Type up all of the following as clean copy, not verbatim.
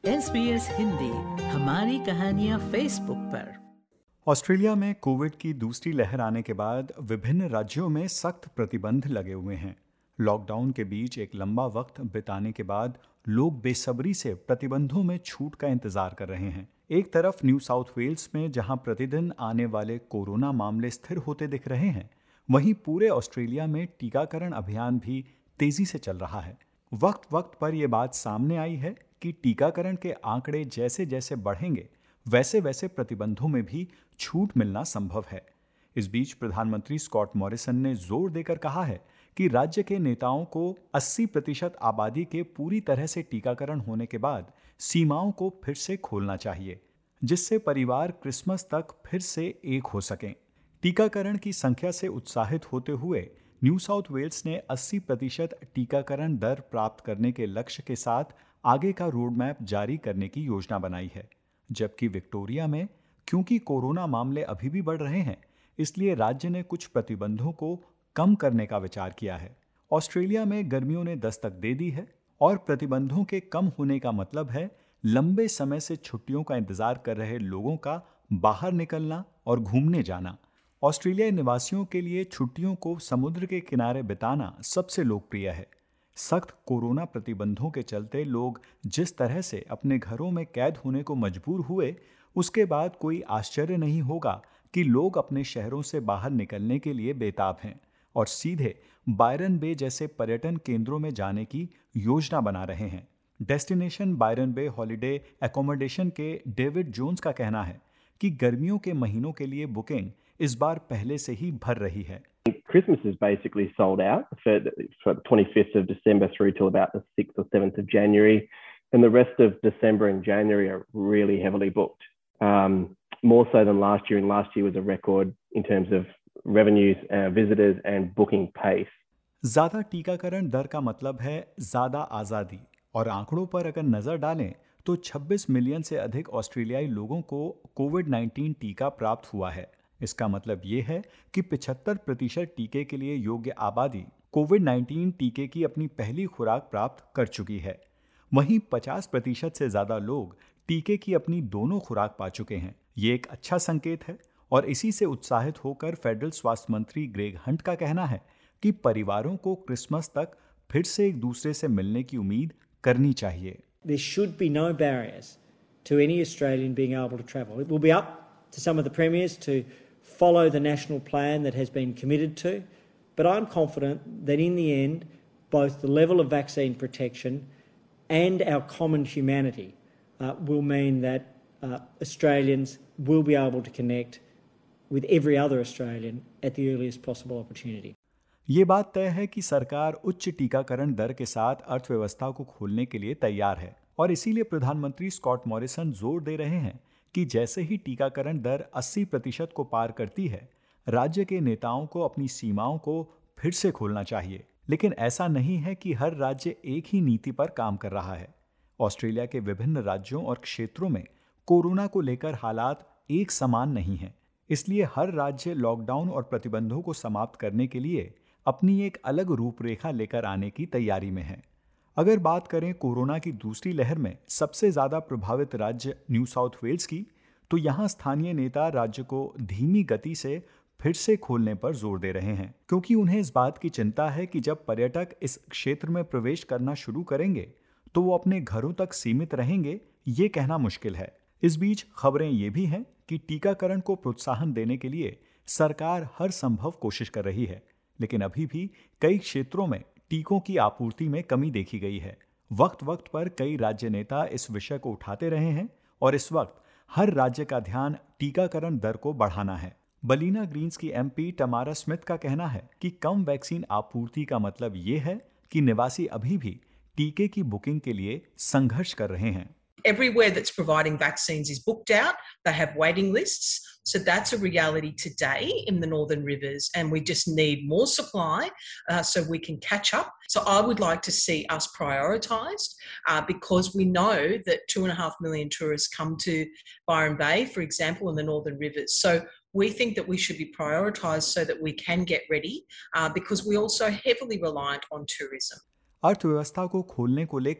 SBS Hindi, हमारी कहानियाँ Facebook पर। ऑस्ट्रेलिया में कोविड की दूसरी लहर आने के बाद विभिन्न राज्यों में सख्त प्रतिबंध लगे हुए हैं। लॉकडाउन के बीच एक लंबा वक्त बिताने के बाद लोग बेसब्री से प्रतिबंधों में छूट का इंतजार कर रहे हैं। एक तरफ न्यू साउथ वेल्स में जहां प्रतिदिन आने वाले कोरोना मामले स्थिर होते दिख रहे हैं, वहीं पूरे ऑस्ट्रेलिया में टीकाकरण अभियान भी तेजी से चल रहा है। वक्त वक्त पर यह बात सामने आई है कि टीकाकरण के आंकड़े जैसे जैसे बढ़ेंगे, वैसे वैसे प्रतिबंधों में भी छूट मिलना संभव है। इस बीच प्रधानमंत्री स्कॉट मॉरिसन ने जोर देकर कहा है कि राज्य के नेताओं को 80% आबादी के पूरी तरह से टीकाकरण होने के बाद सीमाओं को फिर से खोलना चाहिए, जिससे परिवार क्रिसमस तक फिर से एक हो सकें। टीकाकरण की संख्या से उत्साहित होते हुए न्यू साउथ वेल्स ने 80% टीकाकरण दर प्राप्त करने के लक्ष्य के साथ आगे का रोड मैप जारी करने की योजना बनाई है। जबकि विक्टोरिया में क्योंकि कोरोना मामले अभी भी बढ़ रहे हैं, इसलिए राज्य ने कुछ प्रतिबंधों को कम करने का विचार किया है। ऑस्ट्रेलिया में गर्मियों ने दस्तक दे दी है और प्रतिबंधों के कम होने का मतलब है लंबे समय से छुट्टियों का इंतजार कर रहे लोगों का बाहर निकलना और घूमने जाना। ऑस्ट्रेलियाई निवासियों के लिए छुट्टियों को समुद्र के किनारे बिताना सबसे लोकप्रिय है। सख्त कोरोना प्रतिबंधों के चलते लोग जिस तरह से अपने घरों में कैद होने को मजबूर हुए, उसके बाद कोई आश्चर्य नहीं होगा कि लोग अपने शहरों से बाहर निकलने के लिए बेताब हैं और सीधे बायरन बे जैसे पर्यटन केंद्रों में जाने की योजना बना रहे हैं। Destination Byron Bay holiday accommodation के डेविड जोन्स का कहना है कि गर्मियों के महीनों के लिए बुकिंग इस बार पहले से ही भर रही है। Christmas is basically sold out for the 25th of December through till about the 6th or 7th of January. And the rest of December and January are really heavily booked. More so than last year, and last year was a record in terms of revenues, visitors and booking pace. ज्यादा टीकाकरण दर का मतलब है ज्यादा आजादी, और आंकड़ों पर अगर नजर डालें तो 26 मिलियन से अधिक ऑस्ट्रेलियाई लोगों को कोविड-19 टीका प्राप्त हुआ है। इसका मतलब ये है कि 75% टीके के लिए योग्य आबादी कोविड-19 टीके की अपनी पहली खुराक प्राप्त कर चुकी है। वहीं 50% से ज्यादा लोग टीके की अपनी दोनों खुराक पा चुके हैं। ये एक अच्छा संकेत है और इसी से उत्साहित होकर फेडरल स्वास्थ्य मंत्री ग्रेग हंट का कहना है कि परिवारों को क्रिसमस तक फिर से एक दूसरे से मिलने की उम्मीद करनी चाहिए। There should be no barriers to any Australian being able to travel. It will be up to some of the premiers to follow the national plan that has been committed to, but I'm confident that in the end, both the level of vaccine protection and our common humanity will mean that Australians will be able to connect with every other Australian at the earliest possible opportunity. ये बात तय है कि सरकार उच्च टीकाकरण दर के साथ अर्थव्यवस्था को खोलने के लिए तैयार है और इसीलिए प्रधानमंत्री स्कॉट मॉरिसन जोर दे रहे हैं कि जैसे ही टीकाकरण दर 80% को पार करती है, राज्य के नेताओं को अपनी सीमाओं को फिर से खोलना चाहिए। लेकिन ऐसा नहीं है कि हर राज्य एक ही नीति पर काम कर रहा है। ऑस्ट्रेलिया के विभिन्न राज्यों और क्षेत्रों में कोरोना को लेकर हालात एक समान नहीं हैं। इसलिए हर राज्य लॉकडाउन और प्रतिबंधों को समाप्त करने के लिए अपनी एक अलग रूपरेखा लेकर आने की तैयारी में है। अगर बात करें कोरोना की दूसरी लहर में सबसे ज्यादा प्रभावित राज्य न्यू साउथ वेल्स की, तो यहाँ स्थानीय नेता राज्य को धीमी गति से फिर से खोलने पर जोर दे रहे हैं, क्योंकि उन्हें इस बात की चिंता है कि जब पर्यटक इस क्षेत्र में प्रवेश करना शुरू करेंगे तो वो अपने घरों तक सीमित रहेंगे, ये कहना मुश्किल है। इस बीच खबरें ये भी हैं कि टीकाकरण को प्रोत्साहन देने के लिए सरकार हर संभव कोशिश कर रही है, लेकिन अभी भी कई क्षेत्रों में टीकों की आपूर्ति में कमी देखी गई है। वक्त वक्त पर कई राज्य नेता इस विषय को उठाते रहे हैं और इस वक्त हर राज्य का ध्यान टीकाकरण दर को बढ़ाना है। बलीना ग्रीन्स की एमपी टमारा स्मिथ का कहना है कि कम वैक्सीन आपूर्ति का मतलब ये है कि निवासी अभी भी टीके की बुकिंग के लिए संघर्ष कर रहे हैं। Everywhere that's providing vaccines is booked out. They have waiting lists. So that's a reality today in the Northern Rivers, and we just need more supply so we can catch up. So I would like to see us prioritised because we know that 2.5 million tourists come to Byron Bay, for example, in the Northern Rivers. So we think that we should be prioritised so that we can get ready because we're also heavily reliant on tourism. अर्थव्यवस्था को खोलने को लेकर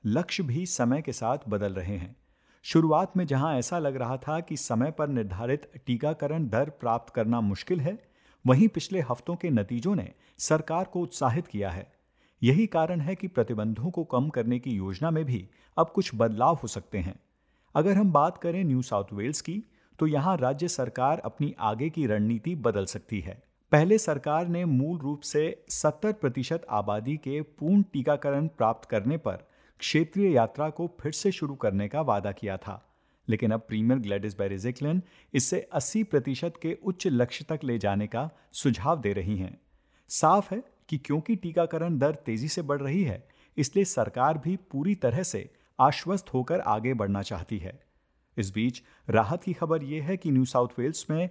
लक्ष्य भी समय के साथ बदल रहे हैं। शुरुआत में जहां ऐसा लग रहा था कि समय पर निर्धारित टीकाकरण दर प्राप्त करना मुश्किल है, वहीं पिछले हफ्तों के नतीजों ने सरकार को उत्साहित किया है। यही कारण है कि प्रतिबंधों को कम करने की योजना में भी अब कुछ बदलाव हो सकते हैं। अगर हम बात करें न्यू साउथ वेल्स की, तो यहाँ राज्य सरकार अपनी आगे की रणनीति बदल सकती है। पहले सरकार ने मूल रूप से 70% आबादी के पूर्ण टीकाकरण प्राप्त करने पर क्षेत्रीय यात्रा को फिर से शुरू करने का वादा किया था, लेकिन अब प्रीमियर ग्लैडिस बेरेज़िक्लियन इससे 80% के उच्च लक्ष्य तक ले जाने का सुझाव दे रही हैं। साफ है कि क्योंकि टीकाकरण दर तेजी से बढ़ रही है, इसलिए सरकार भी पूरी तरह से आश्वस्त होकर आगे बढ़ना चाहती है। इस बीच राहत की खबर यह है कि न्यू साउथ वेल्स में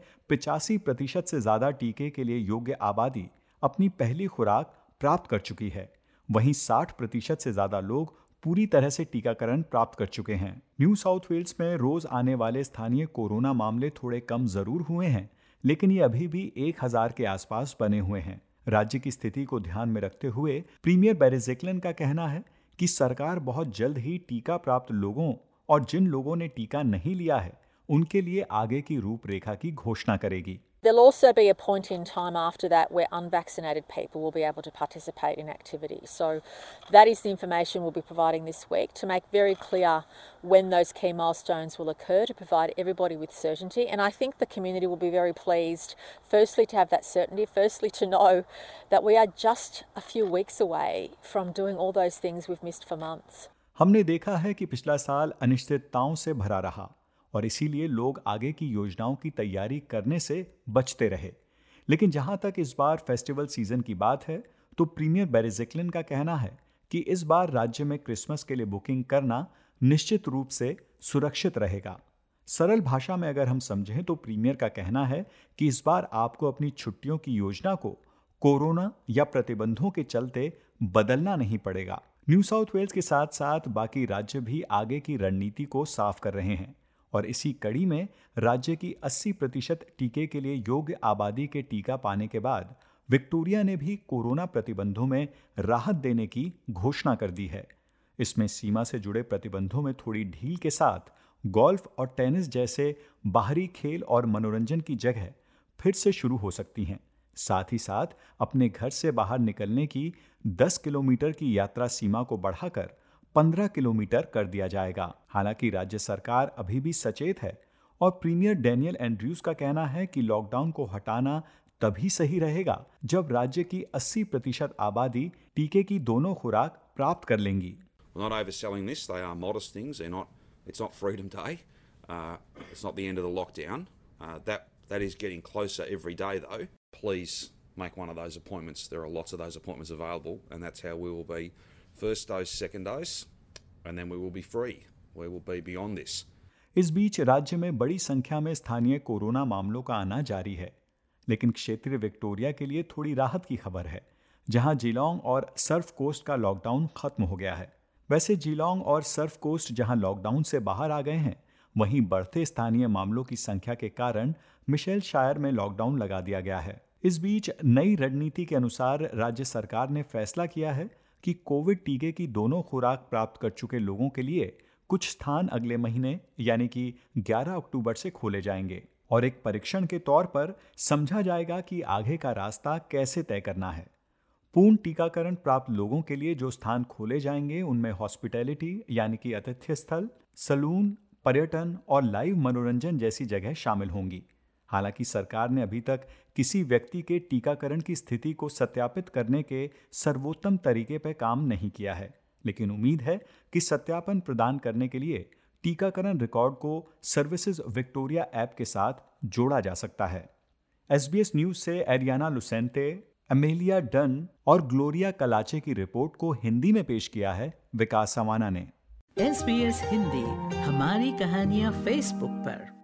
85% से ज्यादा टीके के लिए योग्य आबादी अपनी पहली खुराक प्राप्त कर चुकी है। वहीं 60% से ज्यादा लोग पूरी तरह से टीकाकरण प्राप्त कर चुके हैं। न्यू साउथ वेल्स में रोज आने वाले स्थानीय कोरोना मामले थोड़े कम जरूर हुए हैं, लेकिन ये अभी भी 1000 के आसपास बने हुए हैं। राज्य की स्थिति को ध्यान में रखते हुए प्रीमियर बेरेज़िक्लियन का कहना है कि सरकार बहुत जल्द ही टीका प्राप्त लोगों और जिन लोगों ने टीका नहीं लिया है, उनके लिए आगे की रूपरेखा की घोषणा करेगी। There'll also be a point in time after that where unvaccinated people will be able to participate in activities. So that is the information we'll be providing this week to make very clear when those key milestones will occur, to provide everybody with certainty. And I think the community will be very pleased, firstly to have that certainty, firstly to know that we are just a few weeks away from doing all those things we've missed for months. हमने देखा है कि पिछला साल अनिश्चितताओं से भरा रहा और इसीलिए लोग आगे की योजनाओं की तैयारी करने से बचते रहे। लेकिन जहां तक इस बार फेस्टिवल सीजन की बात है, तो प्रीमियर बेरेज़िक्लियन का कहना है कि इस बार राज्य में क्रिसमस के लिए बुकिंग करना निश्चित रूप से सुरक्षित रहेगा। सरल भाषा में अगर हम समझें तो प्रीमियर का कहना है कि इस बार आपको अपनी छुट्टियों की योजना को कोरोना या प्रतिबंधों के चलते बदलना नहीं पड़ेगा। न्यू साउथ वेल्स के साथ साथ बाकी राज्य भी आगे की रणनीति को साफ कर रहे हैं और इसी कड़ी में राज्य की 80% टीके के लिए योग्य आबादी के टीका पाने के बाद विक्टोरिया ने भी कोरोना प्रतिबंधों में राहत देने की घोषणा कर दी है। इसमें सीमा से जुड़े प्रतिबंधों में थोड़ी ढील के साथ गोल्फ और टेनिस जैसे बाहरी खेल और मनोरंजन की जगह फिर से शुरू हो सकती हैं। साथ ही साथ अपने घर से बाहर निकलने की 10 किलोमीटर की यात्रा सीमा को बढ़ाकर 15 किलोमीटर कर दिया जाएगा। हालांकि राज्य सरकार अभी भी सचेत है और प्रीमियर डैनियल एंड्रयूज का कहना है कि लॉकडाउन को हटाना तभी सही रहेगा जब राज्य की 80% आबादी टीके की दोनों खुराक प्राप्त कर लेंगी। We're not overselling this. They are modest things. It's not Freedom Day. It's not the end of the lockdown. That is getting closer every day, though. Please make one of those appointments. There are lots of those appointments available, and that's how we will be. First dose, second dose, and then we will be free. We will be beyond this. इस बीच राज्य में बड़ी संख्या में स्थानीय corona मामलों का आना जारी है, लेकिन क्षेत्रीय विक्टोरिया के लिए थोड़ी राहत की खबर है, जहां जीलोंग और सर्फ कोस्ट का लॉकडाउन खत्म हो गया है। वैसे जीलोंग और सर्फ कोस्ट जहां लॉकडाउन से बाहर आ गए हैं, वहीं बढ़ते स्थानीय मामलों की संख्या के कारण मिशेल शायर में लॉकडाउन लगा दिया गया है। इस बीच नई रणनीति के अनुसार राज्य सरकार ने फैसला किया है कि कोविड टीके की दोनों खुराक प्राप्त कर चुके लोगों के लिए कुछ स्थान अगले महीने यानी कि 11 अक्टूबर से खोले जाएंगे और एक परीक्षण के तौर पर समझा जाएगा कि आगे का रास्ता कैसे तय करना है। पूर्ण टीकाकरण प्राप्त लोगों के लिए जो स्थान खोले जाएंगे उनमें हॉस्पिटैलिटी यानी कि आतिथ्य स्थल, सलून, पर्यटन और लाइव मनोरंजन जैसी जगह शामिल होंगी। हालांकि सरकार ने अभी तक किसी व्यक्ति के टीकाकरण की स्थिति को सत्यापित करने के सर्वोत्तम तरीके पर काम नहीं किया है, लेकिन उम्मीद है कि सत्यापन प्रदान करने के लिए टीकाकरण रिकॉर्ड को सर्विसेज विक्टोरिया ऐप के साथ जोड़ा जा सकता है। SBS न्यूज से एरियाना लुसेंटे, अमेलिया डन और ग्लोरिया कलाचे की रिपोर्ट को हिंदी में पेश किया है विकास सवाना ने। SBS हिंदी हमारी कहानियां फेसबुक पर।